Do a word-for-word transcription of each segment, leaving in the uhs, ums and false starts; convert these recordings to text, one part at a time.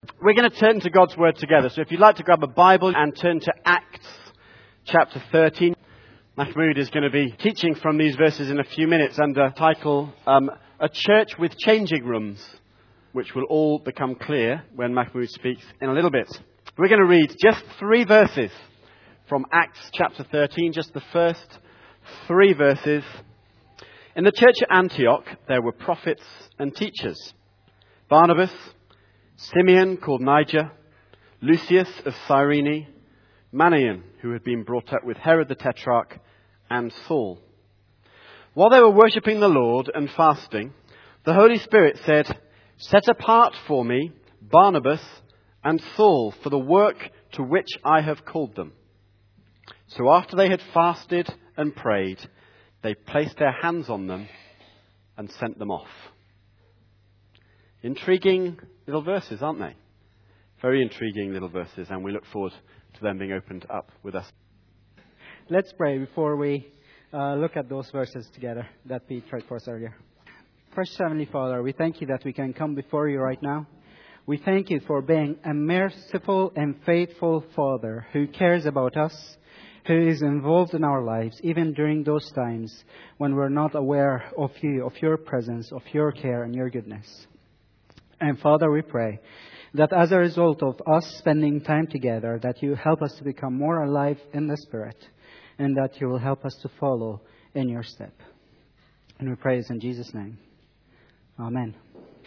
We're going to turn to God's Word together. So if you'd like to grab a Bible and turn to Acts chapter thirteen. Mahmoud is going to be teaching from these verses in a few minutes under the title, um, A Church with Changing Rooms, which will all become clear when Mahmoud speaks in a little bit. We're going to read just three verses from Acts chapter thirteen, just the first three verses. In the church at Antioch, there were prophets and teachers. Barnabas, Simeon called Niger, Lucius of Cyrene, Manaen, who had been brought up with Herod the Tetrarch, and Saul. While they were worshipping the Lord and fasting, the Holy Spirit said, "Set apart for me Barnabas and Saul for the work to which I have called them." So after they had fasted and prayed, they placed their hands on them and sent them off. Intriguing little verses, aren't they? Very intriguing little verses, and we look forward to them being opened up with us. Let's pray before we uh, look at those verses together that Pete read for us earlier. First, Heavenly Father, we thank you that we can come before you right now. We thank you for being a merciful and faithful Father who cares about us, who is involved in our lives, even during those times when we're not aware of you, of your presence, of your care and your goodness. And Father, we pray that as a result of us spending time together, that you help us to become more alive in the Spirit, and that you will help us to follow in your step. And we pray this in Jesus' name. Amen.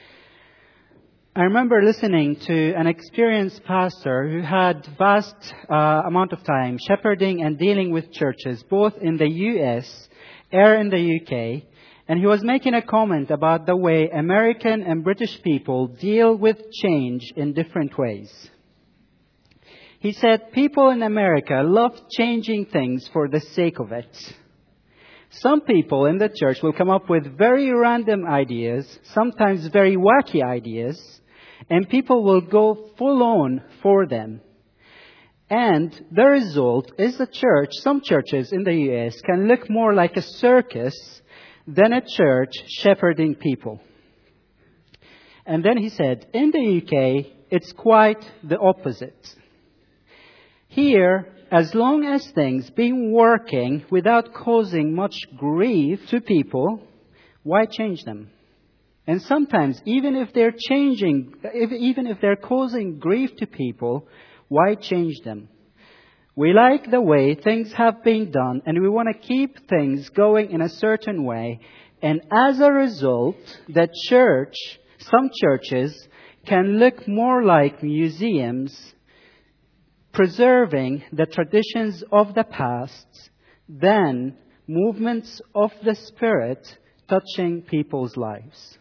I remember listening to an experienced pastor who had vast uh, amount of time shepherding and dealing with churches, both in the U S and in the U K. And he was making a comment about the way American and British people deal with change in different ways. He said, people in America love changing things for the sake of it. Some people in the church will come up with very random ideas, sometimes very wacky ideas, and people will go full on for them. And the result is the church, some churches in the U S can look more like a circus than a church shepherding people. And then he said, in the U K, it's quite the opposite. Here, as long as things been working without causing much grief to people, why change them? And sometimes, even if they're changing, if, even if they're causing grief to people, why change them? We like the way things have been done, and we want to keep things going in a certain way. And as a result, the church, some churches, can look more like museums, preserving the traditions of the past than movements of the Spirit touching people's lives.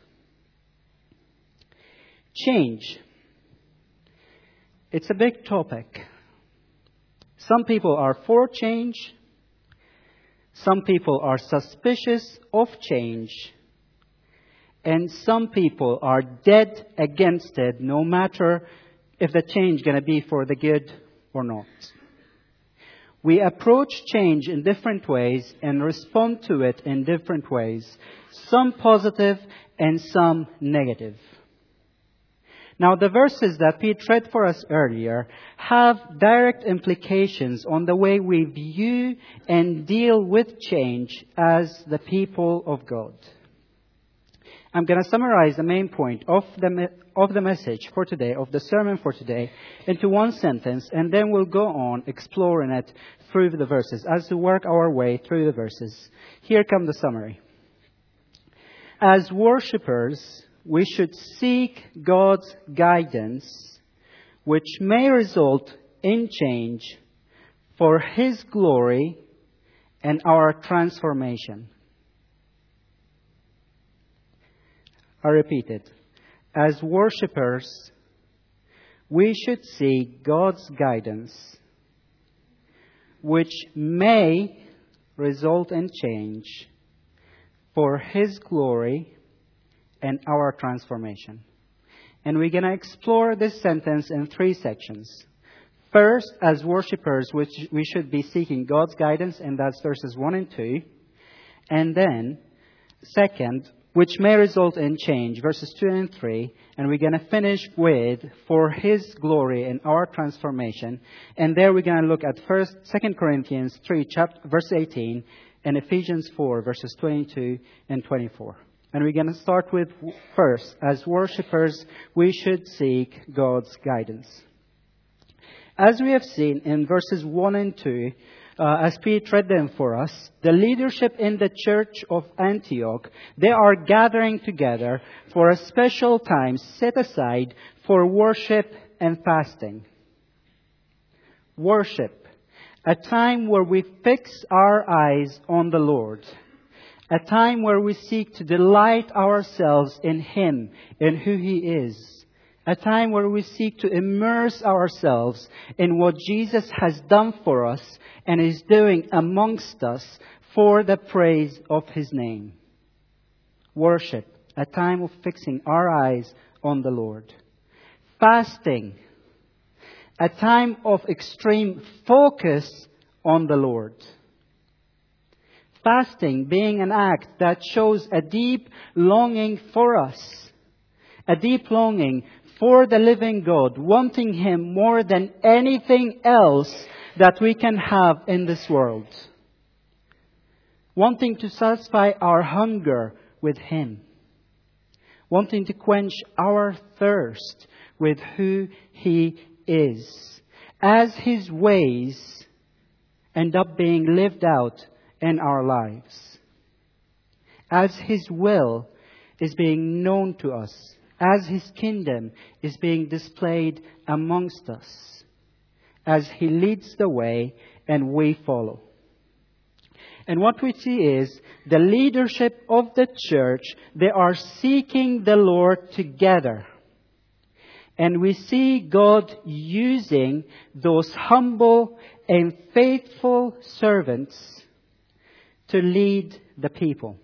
Change. It's a big topic. Some people are for change. Some people are suspicious of change. And some people are dead against it, no matter if the change is going to be for the good or not. We approach change in different ways and respond to it in different ways. Some positive and some negative. Now, the verses that Pete read for us earlier have direct implications on the way we view and deal with change as the people of God. I'm going to summarize the main point of the of the message for today, of the sermon for today, into one sentence, and then we'll go on exploring it through the verses as we work our way through the verses. Here comes the summary. As worshippers, we should seek God's guidance, which may result in change for His glory and our transformation. I repeat it. As worshippers, we should seek God's guidance, which may result in change for His glory and our transformation. And we're going to explore this sentence in three sections. First, as worshippers, which we should be seeking God's guidance, and that's verses one and two. And then, second, which may result in change, verses two and three. And we're going to finish with, for His glory and our transformation. And there we're going to look at first, Second Corinthians three, chapter, verse eighteen, and Ephesians four, verses twenty-two and twenty-four. And we're going to start with, first, as worshippers, we should seek God's guidance. As we have seen in verses one and two, Uh, as Pete read them for us, the leadership in the church of Antioch, they are gathering together for a special time set aside for worship and fasting. Worship, a time where we fix our eyes on the Lord. A time where we seek to delight ourselves in Him, in who He is. A time where we seek to immerse ourselves in what Jesus has done for us and is doing amongst us for the praise of His name. Worship, a time of fixing our eyes on the Lord. Fasting, a time of extreme focus on the Lord. Fasting being an act that shows a deep longing for us. A deep longing for the living God, wanting Him more than anything else that we can have in this world. Wanting to satisfy our hunger with Him. Wanting to quench our thirst with who He is. As His ways end up being lived out in our lives. As His will is being known to us. As His kingdom is being displayed amongst us. As He leads the way and we follow. And what we see is the leadership of the church, they are seeking the Lord together. And we see God using those humble and faithful servants to lead the people.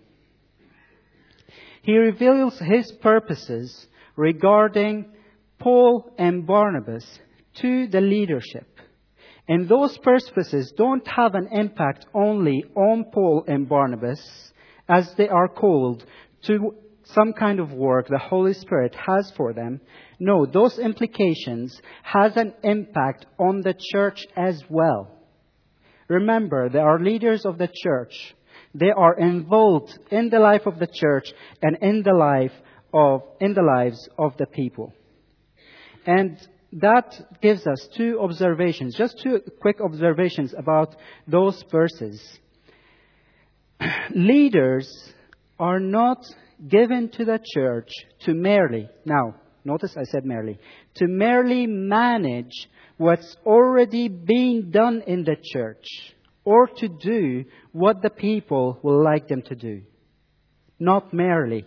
He reveals His purposes regarding Paul and Barnabas to the leadership. And those purposes don't have an impact only on Paul and Barnabas as they are called to some kind of work the Holy Spirit has for them. No, those implications has an impact on the church as well. Remember, they are leaders of the church. They are involved in the life of the church and in the life of in the lives of the people. And that gives us two observations, just two quick observations about those verses. Leaders are not given to the church to merely, now, notice I said merely, to merely manage what's already being done in the church. Or to do what the people will like them to do. Not merely.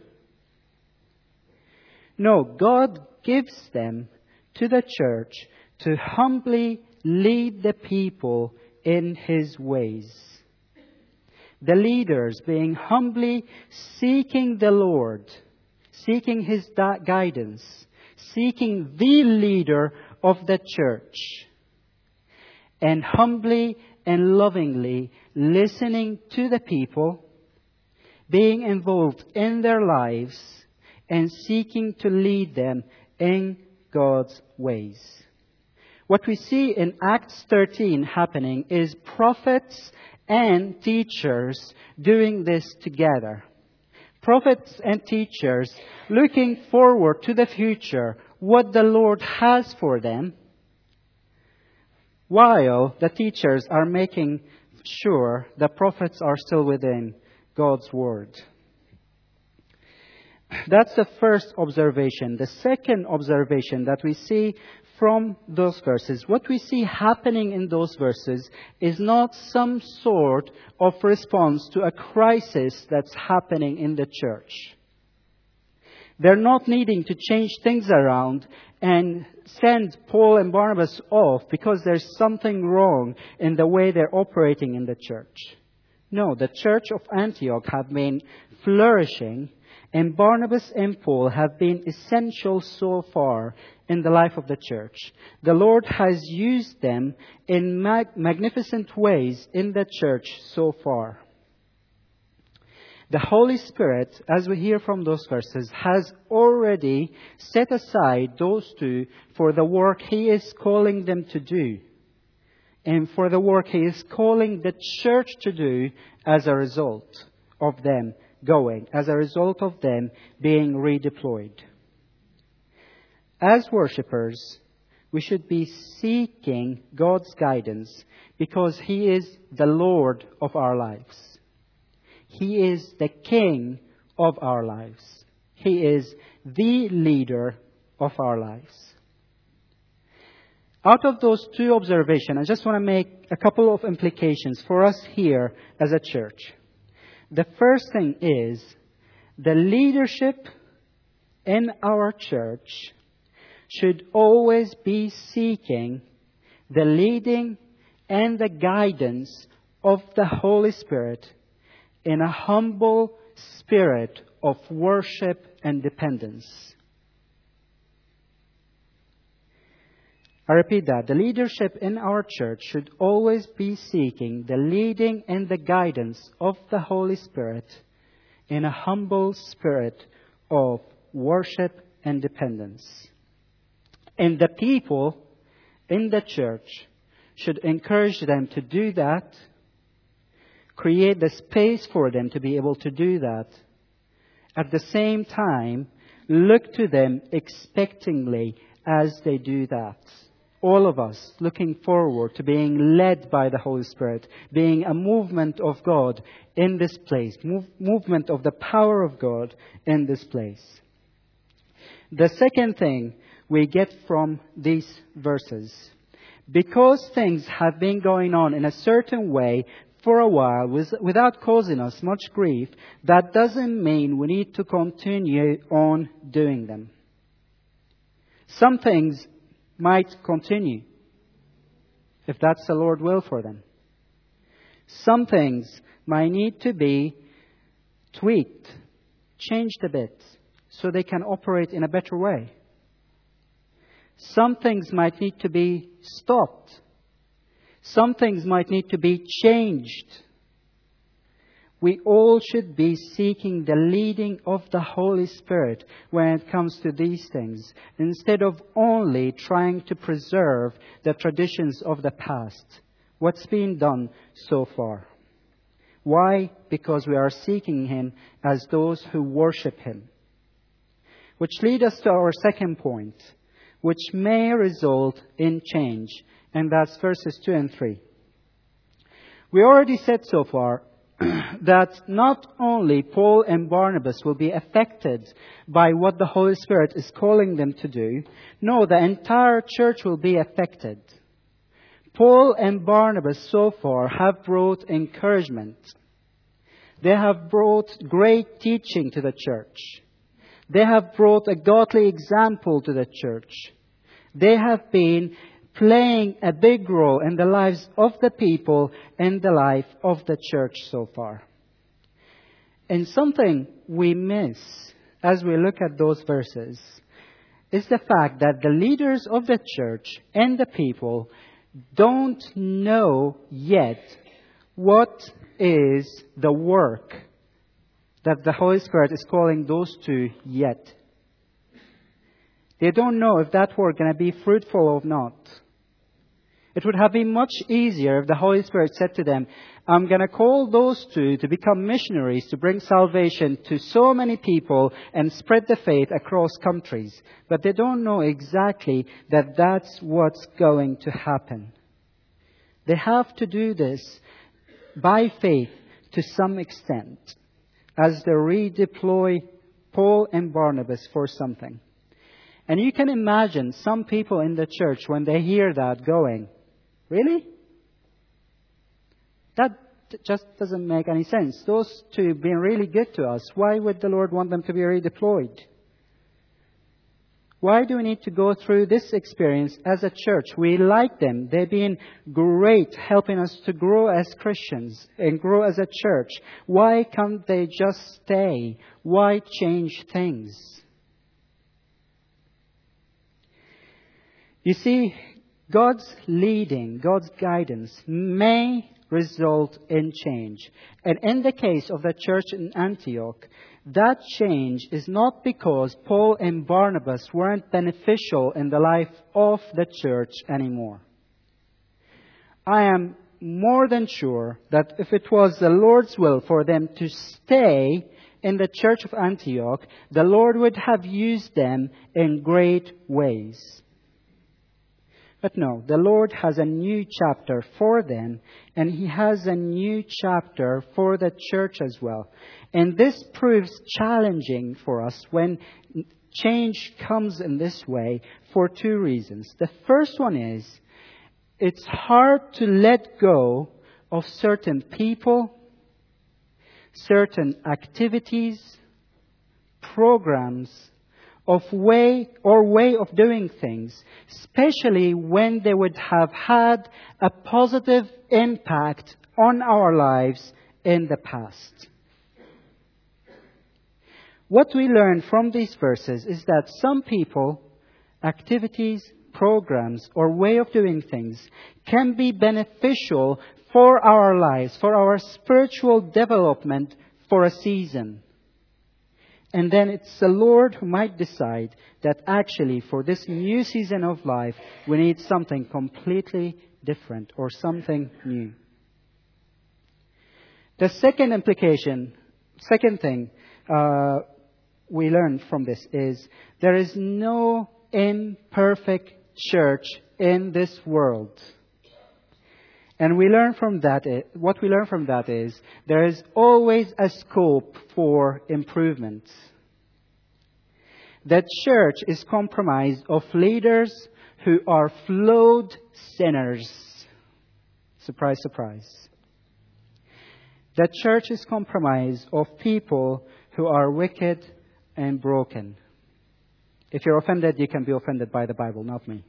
No, God gives them to the church to humbly lead the people in His ways. The leaders being humbly seeking the Lord, seeking His guidance, seeking the leader of the church, and humbly and lovingly listening to the people, being involved in their lives, and seeking to lead them in God's ways. What we see in Acts thirteen happening is prophets and teachers doing this together. Prophets and teachers looking forward to the future, what the Lord has for them, while the teachers are making sure the prophets are still within God's Word. That's the first observation. The second observation that we see from those verses, what we see happening in those verses is not some sort of response to a crisis that's happening in the church. They're not needing to change things around and send Paul and Barnabas off because there's something wrong in the way they're operating in the church. No, the church of Antioch have been flourishing, and Barnabas and Paul have been essential so far in the life of the church. The Lord has used them in mag- magnificent ways in the church so far. The Holy Spirit, as we hear from those verses, has already set aside those two for the work He is calling them to do, and for the work He is calling the church to do as a result of them going, as a result of them being redeployed. As worshippers, we should be seeking God's guidance because He is the Lord of our lives. He is the King of our lives. He is the leader of our lives. Out of those two observations, I just want to make a couple of implications for us here as a church. The first thing is the leadership in our church should always be seeking the leading and the guidance of the Holy Spirit in a humble spirit of worship and dependence. I repeat that. The leadership in our church should always be seeking the leading and the guidance of the Holy Spirit in a humble spirit of worship and dependence. And the people in the church should encourage them to do that, create the space for them to be able to do that. At the same time, look to them expectingly as they do that. All of us looking forward to being led by the Holy Spirit, being a movement of God in this place, move, movement of the power of God in this place. The second thing we get from these verses, because things have been going on in a certain way for a while without causing us much grief, that doesn't mean we need to continue on doing them. Some things might continue if that's the Lord's will for them. Some things might need to be tweaked, changed a bit, so they can operate in a better way. Some things might need to be stopped. Some things might need to be changed. We all should be seeking the leading of the Holy Spirit when it comes to these things, instead of only trying to preserve the traditions of the past, what's been done so far. Why? Because we are seeking Him as those who worship Him. Which leads us to our second point, which may result in change, and that's verses two and three. We already said so far that not only Paul and Barnabas will be affected by what the Holy Spirit is calling them to do. No, the entire church will be affected. Paul and Barnabas so far have brought encouragement. They have brought great teaching to the church. They have brought a godly example to the church. They have been playing a big role in the lives of the people and the life of the church so far. And something we miss as we look at those verses is the fact that the leaders of the church and the people don't know yet what is the work that the Holy Spirit is calling those to yet. They don't know if that work is going to be fruitful or not. It would have been much easier if the Holy Spirit said to them, I'm going to call those two to become missionaries to bring salvation to so many people and spread the faith across countries. But they don't know exactly that that's what's going to happen. They have to do this by faith to some extent as they redeploy Paul and Barnabas for something. And you can imagine some people in the church when they hear that going, really? That just doesn't make any sense. Those two have been really good to us. Why would the Lord want them to be redeployed? Why do we need to go through this experience as a church? We like them. They've been great helping us to grow as Christians and grow as a church. Why can't they just stay? Why change things? You see, God's leading, God's guidance may result in change. And in the case of the church in Antioch, that change is not because Paul and Barnabas weren't beneficial in the life of the church anymore. I am more than sure that if it was the Lord's will for them to stay in the church of Antioch, the Lord would have used them in great ways. But no, the Lord has a new chapter for them, and He has a new chapter for the church as well. And this proves challenging for us when change comes in this way for two reasons. The first one is, it's hard to let go of certain people, certain activities, programs, of way or way of doing things, especially when they would have had a positive impact on our lives in the past. What we learn from these verses is that some people, activities, programs, or way of doing things can be beneficial for our lives, for our spiritual development for a season. And then it's the Lord who might decide that actually for this new season of life, we need something completely different or something new. The second implication, second thing uh, we learn from this is there is no imperfect church in this world. And we learn from that, what we learn from that is, there is always a scope for improvement. The church is comprised of leaders who are flawed sinners. Surprise, surprise. The church is comprised of people who are wicked and broken. If you're offended, you can be offended by the Bible, not me.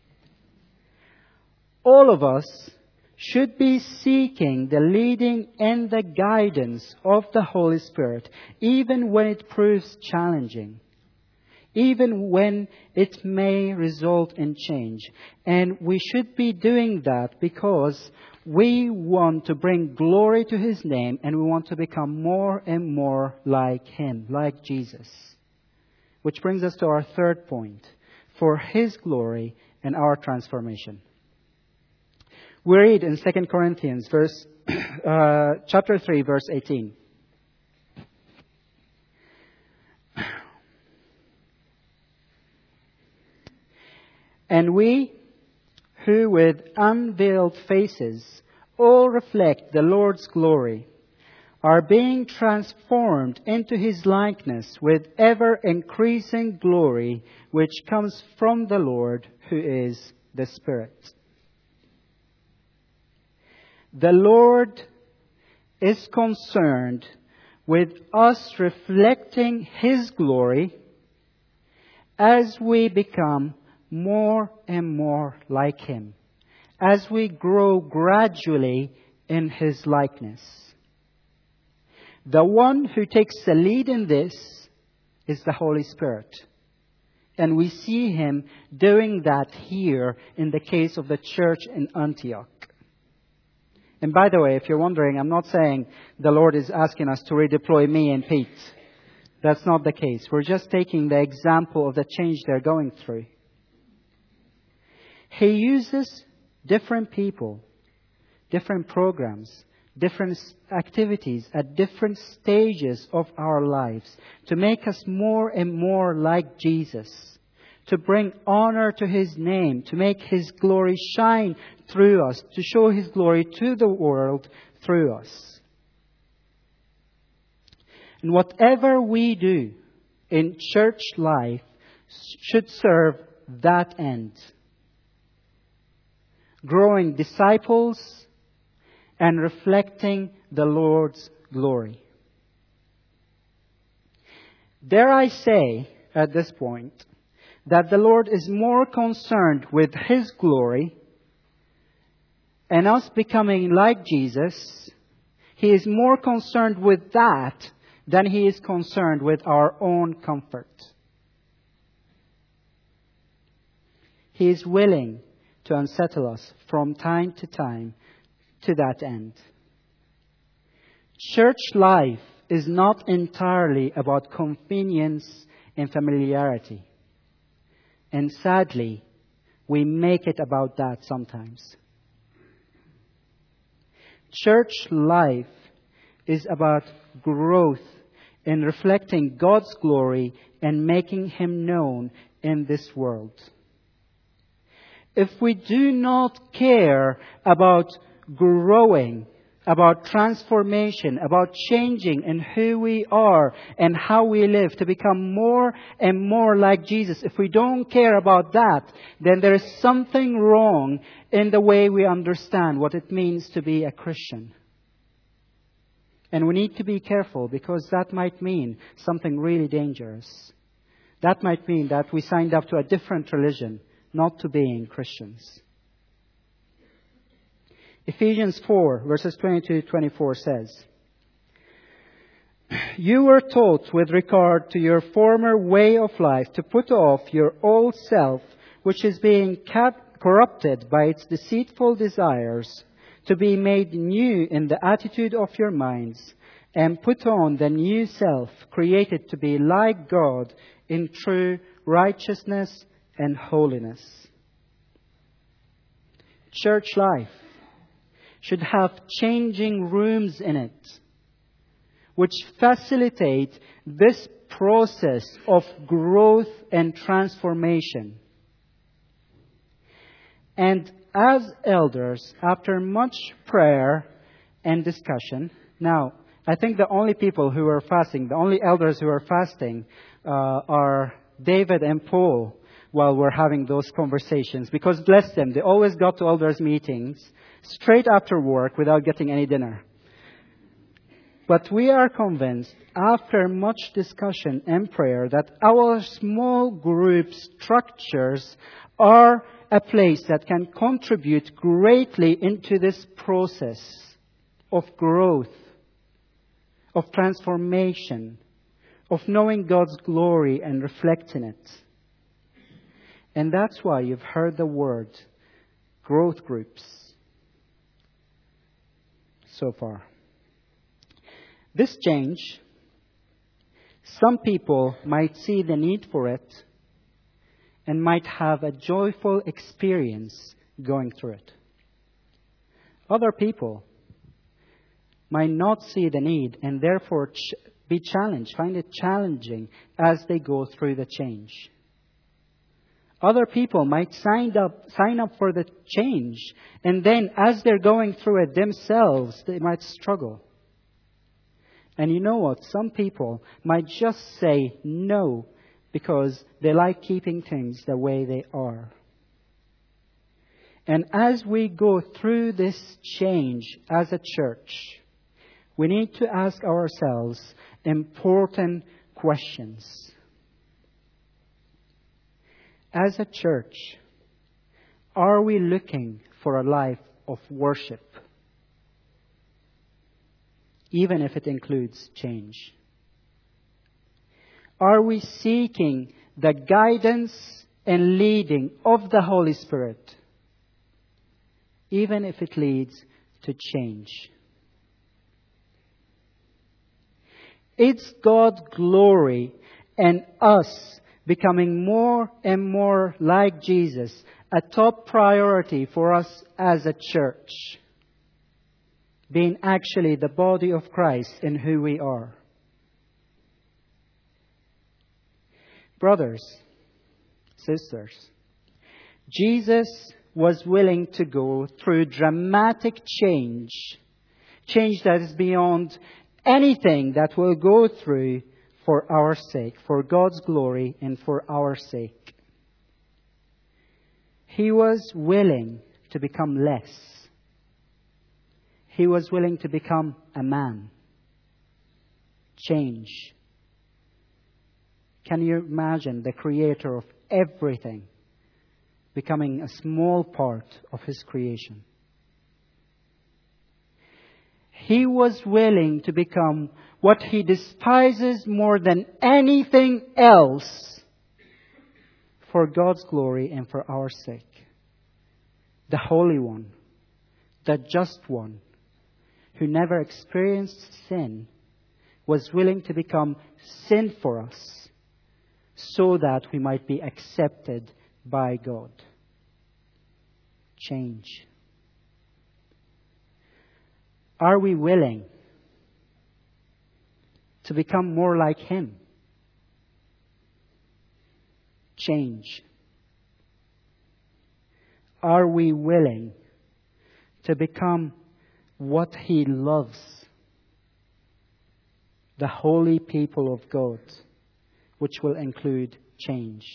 All of us should be seeking the leading and the guidance of the Holy Spirit, even when it proves challenging, even when it may result in change. And we should be doing that because we want to bring glory to His name, and we want to become more and more like Him, like Jesus. Which brings us to our third point, for His glory and our transformation. We read in Second Corinthians verse, uh, chapter three, verse eighteen. And we, who with unveiled faces all reflect the Lord's glory, are being transformed into His likeness with ever-increasing glory, which comes from the Lord, who is the Spirit. The Lord is concerned with us reflecting His glory as we become more and more like Him, as we grow gradually in His likeness. The one who takes the lead in this is the Holy Spirit. And we see Him doing that here in the case of the church in Antioch. And by the way, if you're wondering, I'm not saying the Lord is asking us to redeploy me and Pete. That's not the case. We're just taking the example of the change they're going through. He uses different people, different programs, different activities at different stages of our lives to make us more and more like Jesus, to bring honor to His name, to make His glory shine through us, to show His glory to the world through us. And whatever we do in church life should serve that end. Growing disciples and reflecting the Lord's glory. Dare I say at this point that the Lord is more concerned with His glory and us becoming like Jesus. He is more concerned with that than He is concerned with our own comfort. He is willing to unsettle us from time to time to that end. Church life is not entirely about convenience and familiarity. And sadly, we make it about that sometimes. Church life is about growth in reflecting God's glory and making Him known in this world. If we do not care about growing, about transformation, about changing in who we are and how we live to become more and more like Jesus, if we don't care about that, then there is something wrong in the way we understand what it means to be a Christian. And we need to be careful, because that might mean something really dangerous. That might mean that we signed up to a different religion, not to being Christians. Ephesians four, verses twenty-two to twenty-four says, "You were taught with regard to your former way of life to put off your old self, which is being kept corrupted by its deceitful desires, to be made new in the attitude of your minds, and put on the new self, created to be like God in true righteousness and holiness." Church life should have changing rooms in it, which facilitate this process of growth and transformation. And as elders, after much prayer and discussion, now, I think the only people who are fasting, the only elders who are fasting, uh, are David and Paul, while we're having those conversations. Because bless them, they always got to elders' meetings straight after work without getting any dinner. But we are convinced, after much discussion and prayer, that our small group structures are a place that can contribute greatly into this process of growth, of transformation, of knowing God's glory and reflecting it. And that's why you've heard the word growth groups so far. This change, some people might see the need for it and might have a joyful experience going through it. Other people might not see the need and therefore ch- be challenged, find it challenging as they go through the change. Other people might sign up, sign up for the change, and then as they're going through it themselves, they might struggle. And you know what? Some people might just say no because they like keeping things the way they are. And as we go through this change as a church, we need to ask ourselves important questions. As a church, are we looking for a life of worship, even if it includes change? Are we seeking the guidance and leading of the Holy Spirit, even if it leads to change? Is God's glory and us becoming more and more like Jesus a top priority for us as a church, being actually the body of Christ in who we are? Brothers, sisters, Jesus was willing to go through dramatic change, change that is beyond anything that we'll go through for our sake, for God's glory and for our sake. He was willing to become less. He was willing to become a man. Change. Can you imagine the Creator of everything becoming a small part of His creation? He was willing to become what He despises more than anything else for God's glory and for our sake. the Holy One, the Just One, who never experienced sin, was willing to become sin for us so that we might be accepted by God. Change. Are we willing to become more like Him? Change. Are we willing to become what He loves? The holy people of God, which will include change.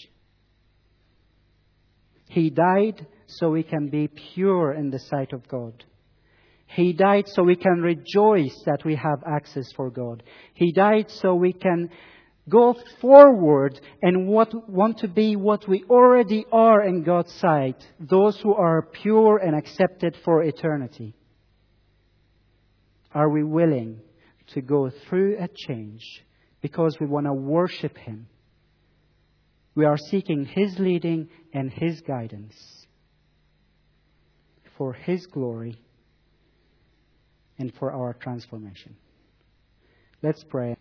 He died so we can be pure in the sight of God. He died so we can rejoice that we have access for God. He died so we can go forward and what, want to be what we already are in God's sight, those who are pure and accepted for eternity. Are we willing to go through a change because we want to worship Him? We are seeking His leading and His guidance for His glory and for our transformation. Let's pray.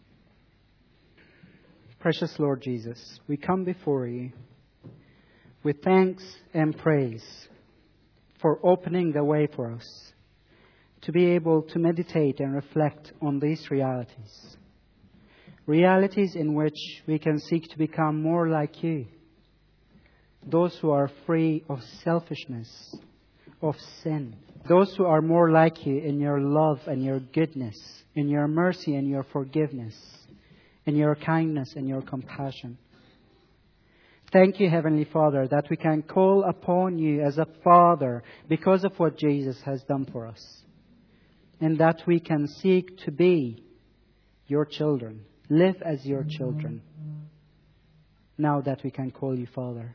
Precious Lord Jesus, we come before You with thanks and praise for opening the way for us to be able to meditate and reflect on these realities. Realities in which we can seek to become more like You. Those who are free of selfishness, of sin. Those who are more like You in Your love and Your goodness, in Your mercy and Your forgiveness, in Your kindness and Your compassion. Thank You, Heavenly Father, that we can call upon You as a Father because of what Jesus has done for us. And that we can seek to be Your children, live as Your children, now that we can call You Father.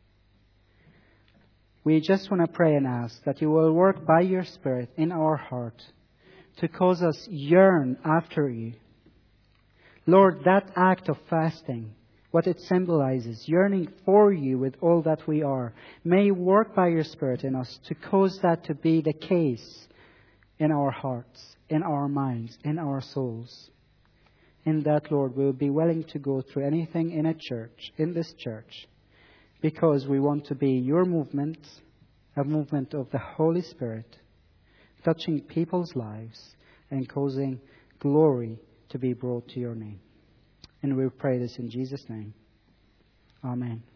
We just want to pray and ask that You will work by Your Spirit in our heart to cause us yearn after You. Lord, that act of fasting, what it symbolizes, yearning for You with all that we are, may work by Your Spirit in us to cause that to be the case in our hearts, in our minds, in our souls. In that, Lord, we'll be willing to go through anything in a church, in this church, because we want to be Your movement, a movement of the Holy Spirit, touching people's lives and causing glory to be brought to Your name. And we pray this in Jesus' name. Amen.